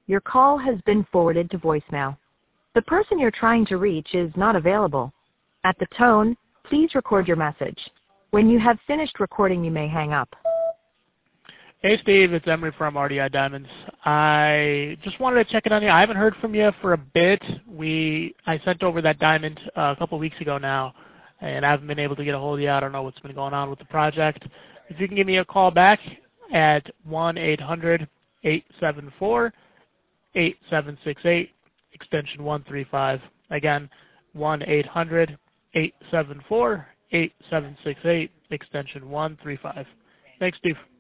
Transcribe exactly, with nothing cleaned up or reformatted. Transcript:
Your call has been forwarded to voicemail. The person you're trying to reach is not available. At the tone, please record your message. When you have finished recording, you may hang up. Hey Steve, it's Emery from R D I Diamonds. I just wanted to check in on you. I haven't heard from you for a bit. We I sent over that diamond uh, a couple weeks ago now, and I haven't been able to get a hold of you. I don't know what's been going on with the project. If you can give me a call back at one eight hundred, eight seven four, eight seven six eight, extension one three five. Again, one eight hundred, eight seven four, eight seven six eight, extension one three five. Thanks, Steve.